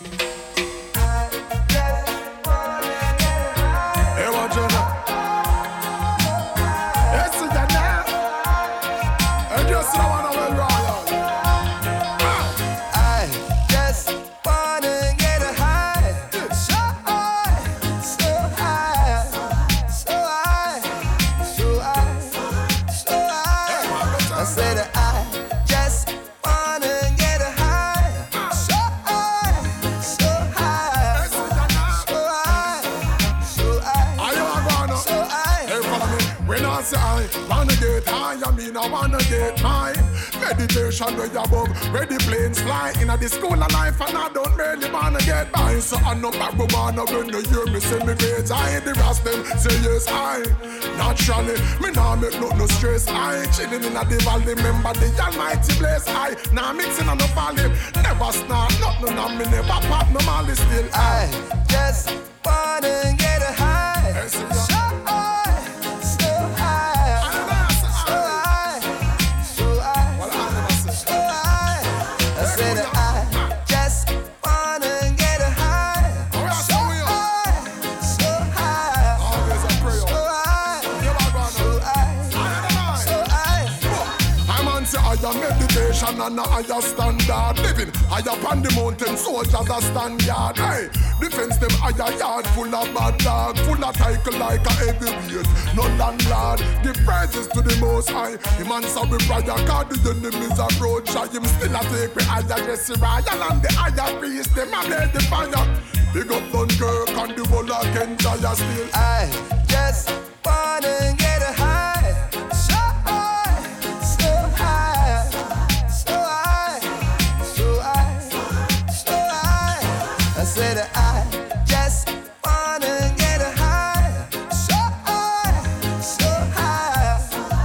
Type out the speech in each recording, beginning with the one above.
Hey, watch out now. Yes, you can now. And just now wanna well royal. I just wanna get high. So high, so high, so high, so high, so high. I said I just wanna get high. So high, so high, so high, so high. Are you a gonna? So high. Hey, follow me. When I say I wanna get high, I mean I wanna get high. Meditation where you above, where the planes fly. In a the school of life and I don't really wanna get by. So I know back when you hear me say me grades high. The rest them say yes I. Naturally, me nah make no stress I. Chilling in a the valley, remember the almighty place I. Nah mixing on the valley, never snap, nothing on me, never pop no molly still I just wanna get high. Hey, so So high, so high, so high, so high, well, I never say. so high. I said I just wanna get high. So high, so high, Always a prayer. so high, Never gonna. so high, so high. I'm on say higher meditation and a higher standard living. Higher upon the mountain, soldiers a stand guard. Hey, defense them higher yard full of bad dog, full of title like a heavyweight. No landlord, give praises to the most high. Him answer with prayer, cause the enemies approach. Him still a take me higher, Jesse Royal and the higher priest. Them a blaze the fire. Big up Dunkirk and the whole of Kentire still. I just wanna get high. So high, so high, so high, so high, so high. I said I just wanna get high. So high, so high,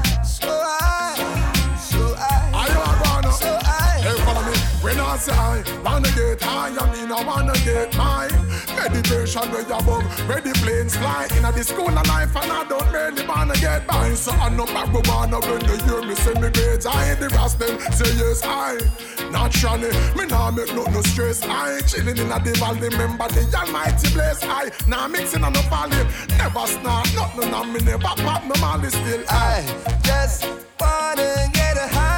so high, so high, Are you a gonna? so high. Hey, follow me. When I say I wanna get high, I mean I wanna get high. Meditation where you above, where the planes fly. In a the school of life and I don't really wanna get by. So I know back when you hear me say me grades high. The rest them say yes I. Naturally, me nah make no stress I. Chilling in a the valley, remember the almighty place I. Nah mixing on the valley, never snap, nothing on me, never pop no molly still I just wanna get high.